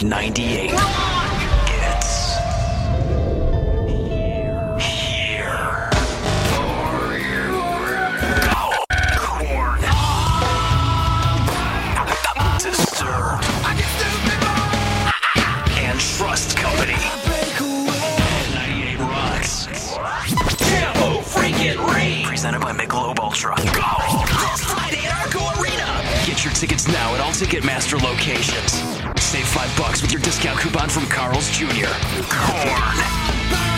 98. It's here. Corn. Disturbed. And Trust Company. 98 Rocks. Campo Freakin' Rain. Presented by Michelob Ultra. Go! This Friday at Arco Arena. Get your tickets now at all Ticketmaster locations. Save $5 with your discount coupon from Carl's Jr. Corn.